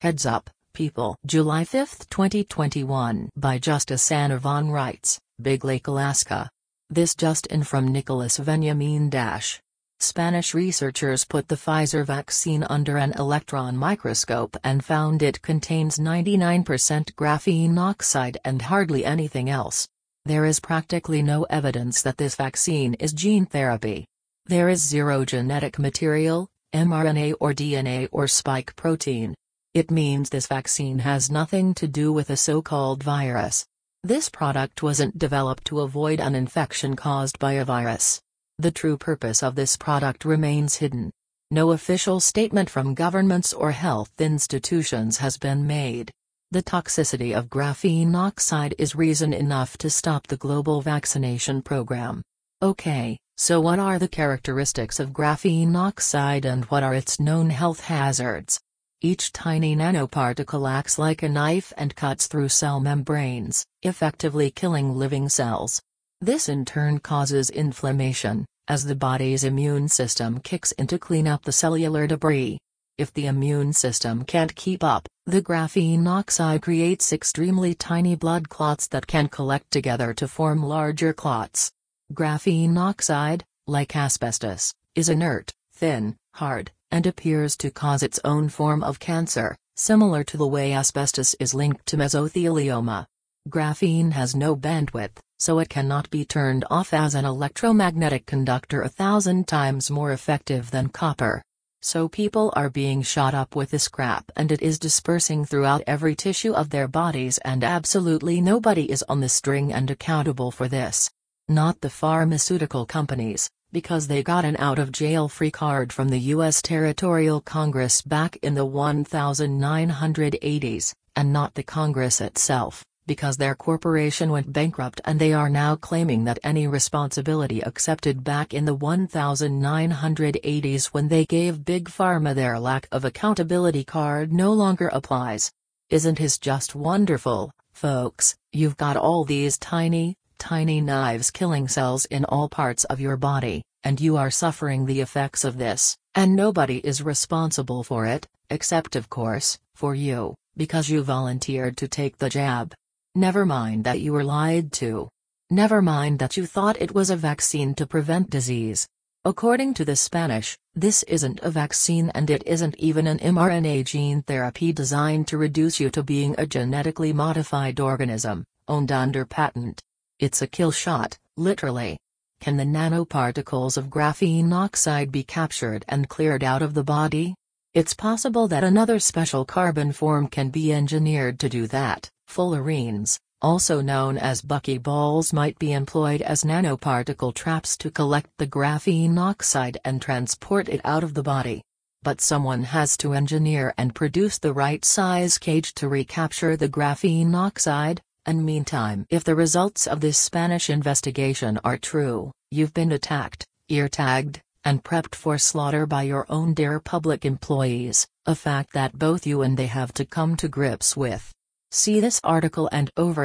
Heads up, people. July 5, 2021. By Justice Anavon writes, Big Lake, Alaska. This just in from Nicholas Benjamin. Spanish researchers put the Pfizer vaccine under an electron microscope and found it contains 99% graphene oxide and hardly anything else. There is practically no evidence that this vaccine is gene therapy. There is zero genetic material, mRNA or DNA or spike protein. It means this vaccine has nothing to do with a so-called virus. This product wasn't developed to avoid an infection caused by a virus. The true purpose of this product remains hidden. No official statement from governments or health institutions has been made. The toxicity of graphene oxide is reason enough to stop the global vaccination program. Okay, so what are the characteristics of graphene oxide and what are its known health hazards? Each tiny nanoparticle acts like a knife and cuts through cell membranes, effectively killing living cells. This in turn causes inflammation, as the body's immune system kicks in to clean up the cellular debris. If the immune system can't keep up, the graphene oxide creates extremely tiny blood clots that can collect together to form larger clots. Graphene oxide, like asbestos, is inert, thin, hard, and appears to cause its own form of cancer, similar to the way asbestos is linked to mesothelioma. Graphene has no bandwidth, so it cannot be turned off as an electromagnetic conductor 1,000 times more effective than copper. So people are being shot up with this crap and it is dispersing throughout every tissue of their bodies and absolutely nobody is on the string and accountable for this. Not the pharmaceutical companies, because they got an out-of-jail-free card from the U.S. Territorial Congress back in the 1980s, and not the Congress itself, because their corporation went bankrupt and they are now claiming that any responsibility accepted back in the 1980s when they gave Big Pharma their lack of accountability card no longer applies. Isn't this just wonderful, folks? You've got all these tiny knives killing cells in all parts of your body, and you are suffering the effects of this, and nobody is responsible for it, except of course, for you, because you volunteered to take the jab. Never mind that you were lied to. Never mind that you thought it was a vaccine to prevent disease. According to the Spanish, this isn't a vaccine and it isn't even an mRNA gene therapy designed to reduce you to being a genetically modified organism, owned under patent. It's a kill shot, literally. Can the nanoparticles of graphene oxide be captured and cleared out of the body? It's possible that another special carbon form can be engineered to do that. Fullerenes, also known as buckyballs, might be employed as nanoparticle traps to collect the graphene oxide and transport it out of the body. But someone has to engineer and produce the right size cage to recapture the graphene oxide. And meantime, if the results of this Spanish investigation are true, you've been attacked, ear-tagged, and prepped for slaughter by your own dear public employees, a fact that both you and they have to come to grips with. See this article and over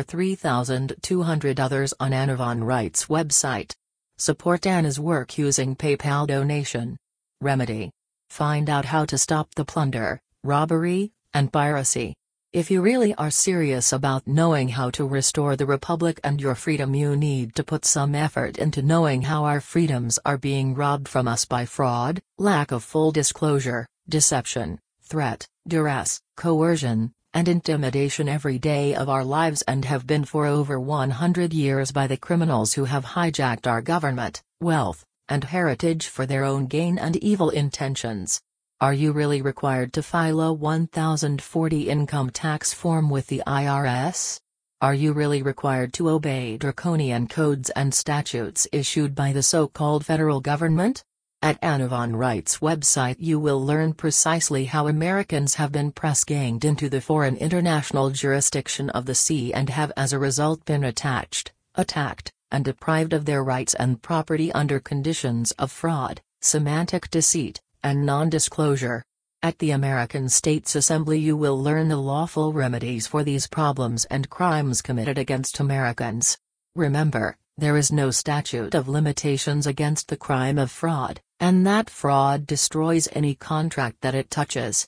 3,200 others on Anavon Writes website. Support Anna's work using PayPal donation. Remedy. Find out how to stop the plunder, robbery, and piracy. If you really are serious about knowing how to restore the Republic and your freedom, you need to put some effort into knowing how our freedoms are being robbed from us by fraud, lack of full disclosure, deception, threat, duress, coercion, and intimidation every day of our lives and have been for over 100 years by the criminals who have hijacked our government, wealth, and heritage for their own gain and evil intentions. Are you really required to file a 1040 income tax form with the IRS? Are you really required to obey draconian codes and statutes issued by the so-called federal government? At Anavon Writes website you will learn precisely how Americans have been press-ganged into the foreign international jurisdiction of the sea and have as a result been attacked, and deprived of their rights and property under conditions of fraud, semantic deceit, and non-disclosure. At the American States Assembly you will learn the lawful remedies for these problems and crimes committed against Americans. Remember, there is no statute of limitations against the crime of fraud, and that fraud destroys any contract that it touches.